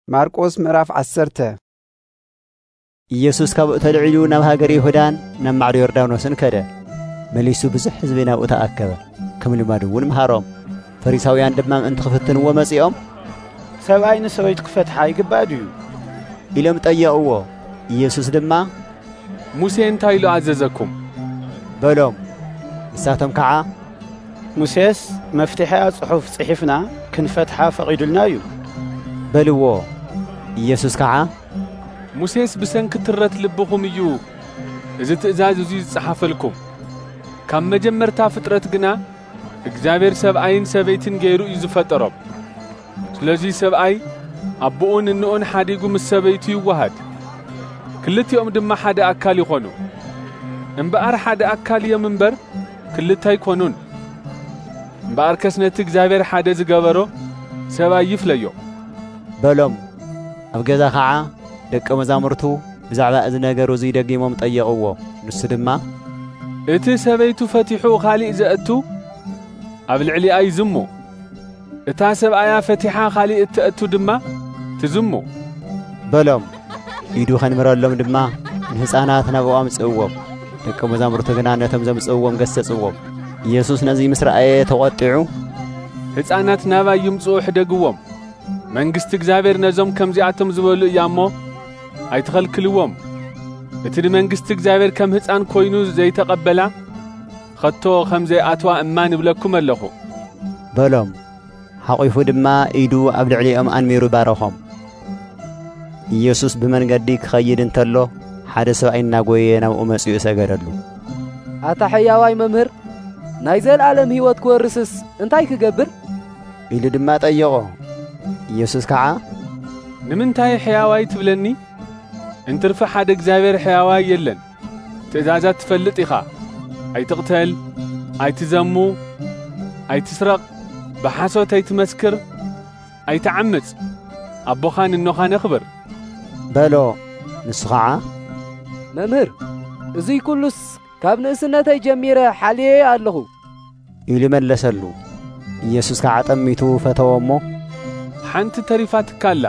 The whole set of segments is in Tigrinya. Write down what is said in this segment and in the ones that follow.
ማርቆስ ምዕራፍ 10 ኢየሱስ ካብ ተልዒሉ ናብ ሃገር ይሁዳን ናብ ማዕዶ ዮርዳኖስን ከደ መሊሱ ብዙሕ ህዝቢ ናብኡ ተኣከበ ከም ልማዱ እውን መሃሮም ፈሪሳውያን ድማ ምእንቲ ክፍትንዎ መጺኦም ሰብኣይ ንሰበይቱ ክፈትሓ ይግባእ ድዩ ኢሎም ጠየቕዎ። ኢየሱስ ድማ ሙሴ እንታይ ኢሉ ኣዘዘኩም በሎም። ንሳቶም ከዓ ሙሴስ መፍትሐ ጽሑፍ ጽሒፍና ክንፈትሓ ፈቒዱልና እዩ በልዎ። ኢየሱስ ከዓ ሙሴስ ብሰንኪ ትረት ልብኹም እዩ እዚ ትእዛዝ እዚ ዝጸሓፈልኩም ካብ መጀመርታ ፍጥረት ግና እግዚአብሔር ሰብኣይን ሰበይትን ገይሩ እዩ ዝፈጠሮም። ስለዚ ሰብኣይ ኣቦኡን እንኡን ሓዲጉ ምስ ሰበይቱ ይዋሃድ ክልቲኦም ድማ ሓደ ኣካል ይኾኑ እምበኣር ሓደ ኣካል እዮም እምበር ክልተ ኣይኮኑን። እምበኣር ከስነቲ እግዚአብሔር ሓደ ዝገበሮ ሰብኣይ ይፍለዮ በሎም። ኣብ ገዛ ከዓ ደቀ መዛሙርቱ ብዛዕባ እዚ ነገር እዚ ደጊሞም ጠየቕዎ። ንሱ ድማ እቲ ሰበይቱ ፈቲሑ ኻሊእ ዘእቱ ኣብ ልዕሊኣ ይዝሙ እታ ሰብኣያ ፈቲሓ ኻሊእ እትእቱ ድማ ትዝሙ በሎም። ኢዱ ኸንምረሎም ድማ ንህፃናት ናብኡ ኣምጽእዎም። ደቀ መዛሙርቱ ግና ነቶም ዘምጽእዎም ገሰጽዎም። ኢየሱስ ነዚ ምስ ረኣየ ተቖጢዑ ህፃናት ናባይ ይምጽኡ ሕደግዎም መንግሥቲ እግዚአብሔር ነዞም ከምዚኣቶም ዝበሉ እያ እሞ ኣይትኸልክልዎም። እቲ ንመንግሥቲ እግዚአብሔር ከም ህፃን ኮይኑ ዘይተቐበላ ኸቶ ከምዘይኣትዋ እማን ይብለኩም ኣለኹ በሎም። ሓቒፉ ድማ ኢዱ ኣብ ልዕሊኦም ኣንሚሩ ባረኾም። ኢየሱስ ብመንገዲ ክኸይድ እንተሎ ሓደ ሰብኣይ እናጐየ ናብኡ መጺኡ ሰገደሉ። ኣታ ሕያዋይ መምህር ናይ ዘለዓለም ሕይወት ክወርስስ እንታይ ክገብር ኢሉ ድማ ጠየቖ። ኢየሱስ ከዓ ንምንታይ ሕያዋይ ትብለኒ እንትርፊ ሓደ እግዚአብሔር ሕያዋይ የለን። ትእዛዛት ትፈልጥ ኢኻ ኣይትቕተል፣ ኣይትዘሙ፣ ኣይትስረቕ፣ ብሓሶት ኣይትመስክር፣ ኣይትዓምፅ፣ ኣቦኻን እኖኻን ኣኽብር በሎ። ንሱ ከዓ መምህር እዙይ ኩሉስ ካብ ንእስነተይ ጀሚረ ሓልየ ኣለኹ ኢሉ መለሰሉ። ኢየሱስ ከዓ ጠሚቱ ፈተዎ እሞ ሓንቲ ተሪፋትካ ኣላ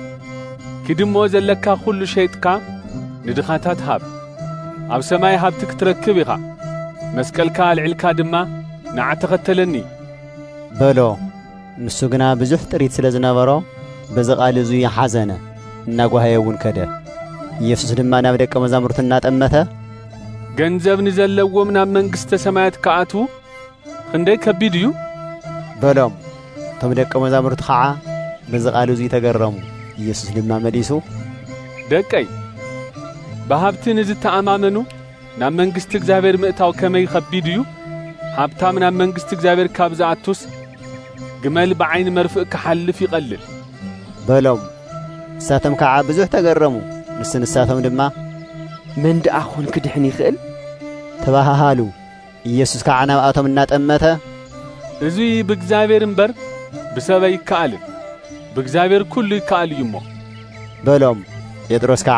ክድሞ ዘለካ ኩሉ ሸይጥካ ንድኻታት ሃብ ኣብ ሰማይ ሃብቲ ክትረክብ ኢኻ መስቀልካ ልዕልካ ድማ ንዓይ ተኸተለኒ በሎ። ንሱ ግና ብዙሕ ጥሪት ስለ ዝነበሮ በዚ ቓል እዙ ሓዘነ እናጓሃየ እውን ከደ። ኢየሱስ ድማ ናብ ደቀ መዛሙርቱ እናጠመተ ገንዘብ ንዘለዎም ናብ መንግሥተ ሰማያት ከኣትዉ ክንደይ ከቢድ እዩ በሎም። እቶም ደቀ መዛሙርቱ ከዓ በዚ ቓል እዙ ተገረሙ። ኢየሱስ ድማ መሊሱ ደቀይ ብሃብቲ ንዝተኣማመኑ ናብ መንግሥቲ እግዚአብሔር ምእታው ከመይ ከቢድ እዩ። ሃብታም ናብ መንግሥቲ እግዚአብሔር ካብ ዝኣቱስ ግመል ብዓይኒ መርፍእ ክሓልፍ ይቐልል በሎም። ንሳቶም ከዓ ብዙሕ ተገረሙ። ንሳቶም ድማ መን ደኣ ኾን ክድሕን ይኽእል ተባሃሃሉ። ኢየሱስ ከዓ ናብኣቶም እናጠመተ እዙይ ብእግዚአብሔር እምበር ብሰብ ኣይከኣልን፣ ብእግዚአብሔር ኩሉ ይከኣል እዩ እሞ በሎም። ጴጥሮስ ከዓ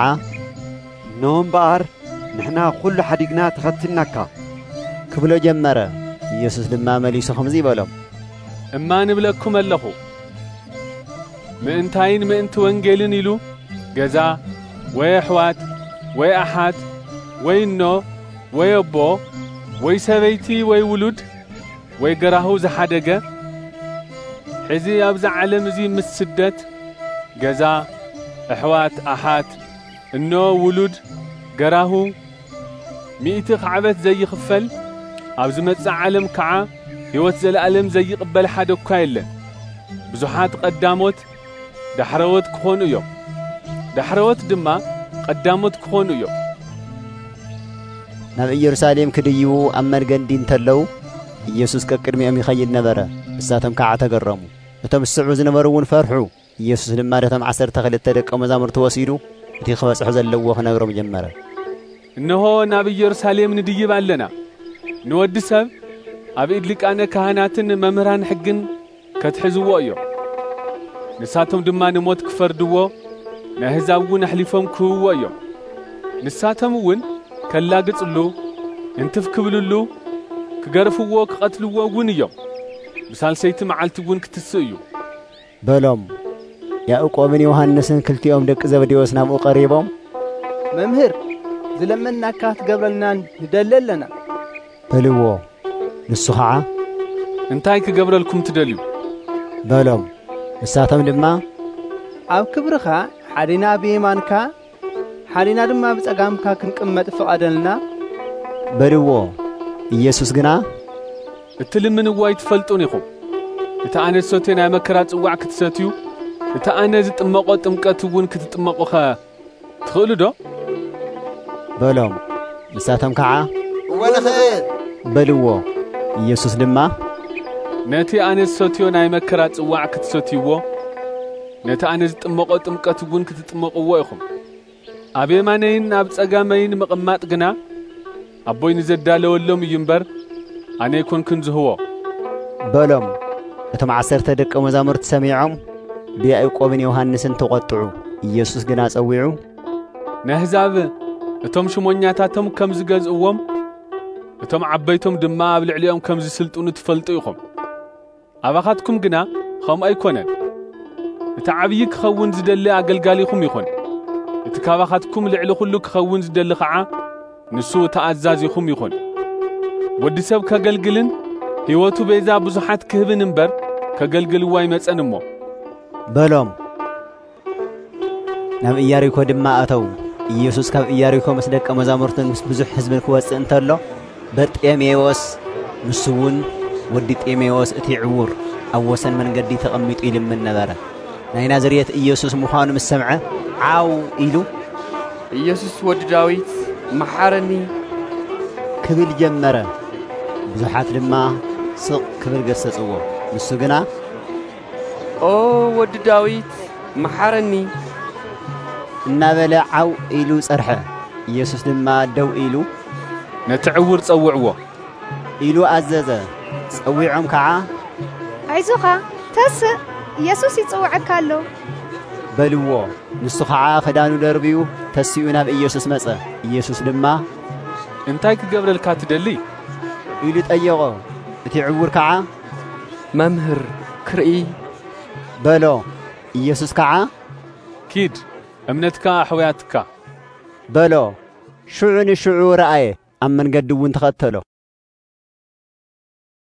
ኖም በኣር ንሕና ኩሉ ሓዲግና ተኸትልናካ ክብሎ ጀመረ። ኢየሱስ ድማ መሊሱ ኸምዚ በሎም እማ ንብለኩም ኣለኹ ምእንታይን ምእንቲ ወንጌልን ኢሉ ገዛ ወይ ኣሕዋት ወይ ኣሓት ወይ እኖ ወይ ኣቦ ወይ ሰበይቲ ወይ ውሉድ ወይ ገራሁ ዝሓደገ ሕዚ ኣብዚ ዓለም እዚ ምስ ስደት ገዛ ኣሕዋት ኣሓት እኖ ውሉድ ገራሁ ሚእቲ ኽዕበት ዘይኽፈል ኣብ ዝመጽእ ዓለም ከዓ ሕይወት ዘለዓለም ዘይቕበል ሓደ እኳ የለን። ብዙሓት ቀዳሞት ዳሕረወት ክኾኑ እዮም፣ ዳሕረወት ድማ ቀዳሞት ክኾኑ እዮም። ናብ ኢየሩሳሌም ክድይቡ ኣብ መንገዲ እንተለዉ ኢየሱስ ከቅድሚኦም ይኸይድ ነበረ። ንሳቶም ከዓ ተገረሙ። እቶም ዝስዕቡ ዝነበሩ እውን ፈርሑ። ኢየሱስ ድማ ነቶም 12 ደቀ መዛሙርቱ ወሲዱ እቲ ክበጽሑ ዘለዎ ክነግሮም ጀመረ። እነሆ ናብ ኢየሩሳሌም ንድይብ ኣለና። ንወዲ ሰብ ኣብ ኢድ ሊቃነ ካህናትን መምህራን ሕግን ከትሕዝዎ እዮም። ንሳቶም ድማ ንሞት ክፈርድዎ ንኣሕዛብ እውን ኣሕሊፎም ክህብዎ እዮም። ንሳቶም እውን ከላግጽሉ፣ እንትፍ ክብልሉ፣ ክገርፍዎ፣ ክቐትልዎ እውን እዮም። ብሳልሰይቲ መዓልቲ እውን ክትስእ እዩ በሎም። ያዕቆብን ዮሐንስን ክልቲኦም ደቂ ዘብዴዎስ ናብኡ ቀሪቦም መምህር ዝለመናካ ትገብረልና ንደለለና በልዎ። ንሱ ኸዓ እንታይ ክገብረልኩም ትደልዩ በሎም። ንሳቶም ድማ ኣብ ክብርኻ ሓዲና ብየማንካ ሓዲና ድማ ብጸጋምካ ክንቅመጥ ፍቓደልና በልዎ። ኢየሱስ ግና እቲ ልምንዎ ኣይትፈልጡን ኢኹም። እቲ ኣነ ዝሰትዮ ናይ መከራ ጽዋዕ ክትሰትዩ እቲ ኣነ ዝጥመቖ ጥምቀት እውን ክትጥመቑኸ ትኽእሉ ዶ በሎም። ንሳቶም ከዓ ወንኽእል በልዎ። ኢየሱስ ድማ ነቲ ኣነ ዝሰትዮ ናይ መከራ ጽዋዕ ክትሰትይዎ ነቲ ኣነ ዝጥመቖ ጥምቀት እውን ክትጥመቕዎ ኢኹም። ኣብ የማነይን ኣብ ጸጋመይን ምቕማጥ ግና ኣቦይ ንዘዳለወሎም እዩ እምበር ኣነ ይኮንክን ዝህቦ በሎም። እቶም 10 ደቀ መዛሙርቲ ሰሚዖም ብያዕቆብን ዮሐንስን ተቖጥዑ። ኢየሱስ ግና ጸዊዑ ንሕዛብ እቶም ሽሞኛታቶም ከም ዝገዝእዎም እቶም ዓበይቶም ድማ ኣብ ልዕሊኦም ከም ዝስልጡኑ ትፈልጡ ኢኹም። ኣባኻትኩም ግና ከምኡ ኣይኮነን። እቲ ዓብዪ ክኸውን ዝደሊ ኣገልጋሊኹም ይኹን። እቲ ካባኻትኩም ልዕሊ ኩሉ ክኸውን ዝደሊ ኸዓ ንሱ ተኣዛዚኹም ይኹን። ወዲ ሰብ ከገልግልን ሕይወቱ ቤዛ ብዙሓት ክህብን እምበር ከገልግልዋ ይመጸን እሞ በሎም። ናብ ኢያሪኮ ድማ ኣተው። ኢየሱስ ካብ ኢያሪኮ ምስ ደቀ መዛሙርትን ምስ ብዙሕ ሕዝብን ክወፅእ እንተሎ በርጤሜዎስ ንሱ እውን ወዲ ጤሜዎስ እቲ ዕውር ኣብ ወሰን መንገዲ ተቐሚጡ ይልምን ነበረ። ናይ ናዝሬት ኢየሱስ ምዃኑ ምስ ሰምዐ ዓው ኢሉ ኢየሱስ ወዲ ዳዊት መሓረኒ ክብል ጀመረ። ብዙሓት ድማ ስቕ ክብል ገሰጽዎ። ንሱ ግና ኦ ወዲ ዳዊት መሓረኒ እናበለ ዓው ኢሉ ጸርሐ። ኢየሱስ ድማ ደው ኢሉ ነቲ ዕውር ጸውዕዎ ኢሉ ኣዘዘ። ጸዊዖም ከዓ ኣይዞኻ ተስእ ኢየሱስ ይጽውዓካ ኣሎ በልዎ። ንሱ ከዓ ክዳኑ ደርቢዩ ተሲኡ ናብ ኢየሱስ መጸ። ኢየሱስ ድማ እንታይ ክገብረልካ ትደሊ ኢሉ ጠየቖ። እቲ ዕውር ከዓ መምህር ክርኢ በሎ። ኢየሱስ ከዓ ኪድ እምነትካ ኣሕውያትካ በሎ። ሽዑ ንሽዑ ረአየ። ኣብ መንገዲ እውን ተኸተሎ።